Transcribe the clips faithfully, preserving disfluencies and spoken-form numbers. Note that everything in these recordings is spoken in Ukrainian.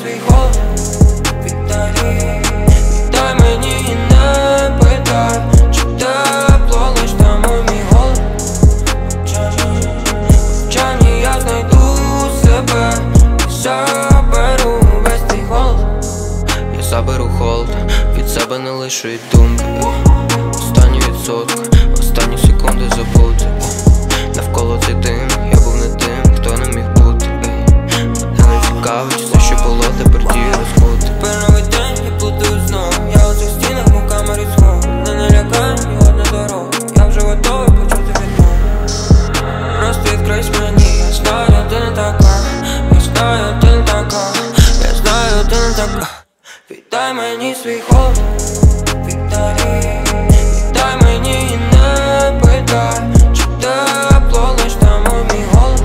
свій голос, Віталій. Віддай мені і не питай, чи тепло лиш там у мій голос. В мовчанні я знайду себе і заберу весь твій голос. Я заберу холод, від себе не лишу й думки. Останні відсотки, останні секунди забути. Навколо цей дим, я був не тим, хто не міг бути. Мене не цікавить все, що було, тепер дії розкути. Тепер новий день, я плутаю знову. Я у цих стінах, мов камері схову. Не налякає ні одна дорога. Я вже готовий почути відмову. Просто відкрийсь мені, я знаю, ти не така. Я знаю, ти не така. Я знаю, ти не така. Віддай мені свій голос, Віталій. Віддай мені і не питай, чи тепло лиш там у мій голос.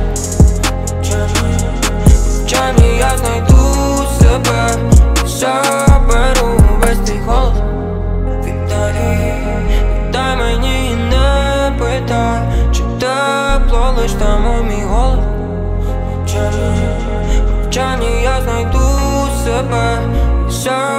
В мовчанні я знайду себе і заберу весь твій голос. Віталій. Віддай мені і не питай, чи тепло лиш там у мій голос. В мовчанні я знайду себе і заберу